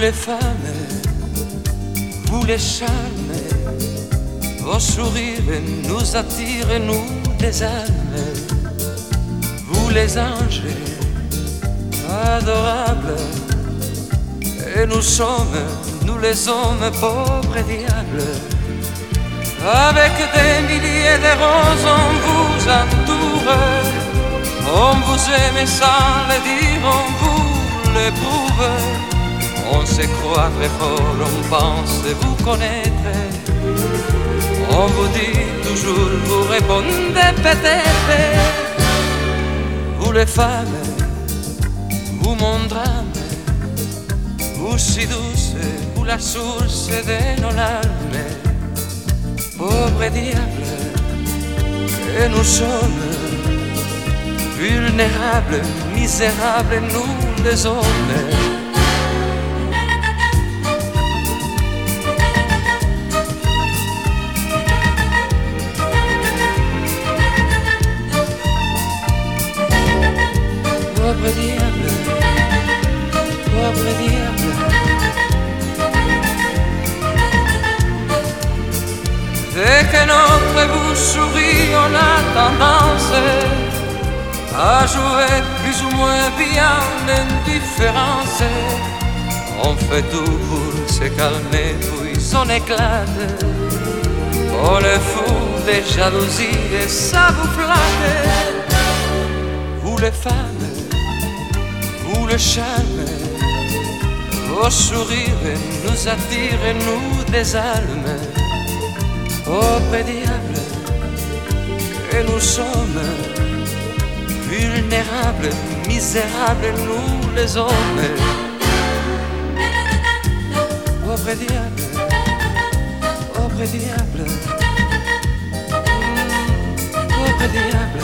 les femmes, vous les charmes, vos sourires nous attirent, nous des âmes. Vous les anges, adorables, et nous sommes, nous les hommes, pauvres diables. Avec des milliers de roses on vous entoure, on vous aime sans le dire, on vous l'éprouve. On se croit très fort, on pense vous connaître. On vous dit toujours, vous répondez peut-être. Vous les femmes, vous mon drame, vous si douce, vous la source de nos larmes. Pauvres diables, que nous sommes, vulnérables, misérables, nous les hommes. Pauvre diable, pauvre diable. Dès que notre bouche sourit, on a tendance à jouer plus ou moins bien l'indifférence. On fait tout pour se calmer, puis on éclate. On est fou des jalousies et ça vous flatte. Vous les femmes, vous le charme, vos sourires nous attirent, nous des âmes. Pauvres diables, que nous sommes, vulnérables, misérables, nous les hommes. Pauvres diables, pauvres diables, pauvres diables.